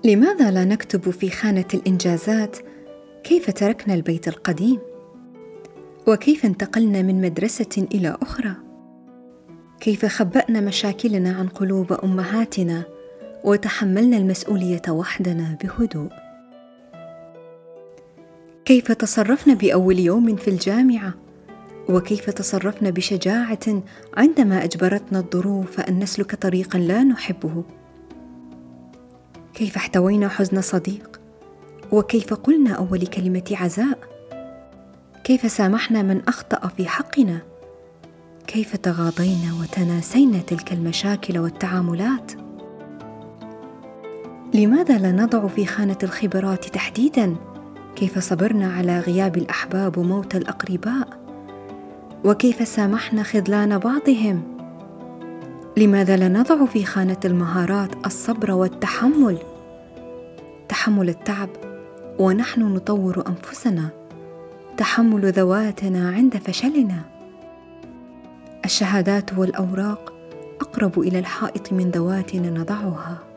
لماذا لا نكتب في خانة الإنجازات كيف تركنا البيت القديم؟ وكيف انتقلنا من مدرسة إلى أخرى؟ كيف خبأنا مشاكلنا عن قلوب أمهاتنا وتحملنا المسؤولية وحدنا بهدوء؟ كيف تصرفنا بأول يوم في الجامعة؟ وكيف تصرفنا بشجاعة عندما أجبرتنا الظروف أن نسلك طريقا لا نحبه؟ كيف احتوينا حزن صديق؟ وكيف قلنا أول كلمة عزاء؟ كيف سامحنا من أخطأ في حقنا؟ كيف تغاضينا وتناسينا تلك المشاكل والتعاملات؟ لماذا لا نضع في خانة الخبرات تحديداً كيف صبرنا على غياب الأحباب وموت الأقرباء؟ وكيف سامحنا خذلان بعضهم؟ لماذا لا نضع في خانة المهارات الصبر والتحمل، تحمل التعب ونحن نطور أنفسنا، تحمل ذواتنا عند فشلنا؟ الشهادات والأوراق أقرب إلى الحائط من ذواتنا نضعها.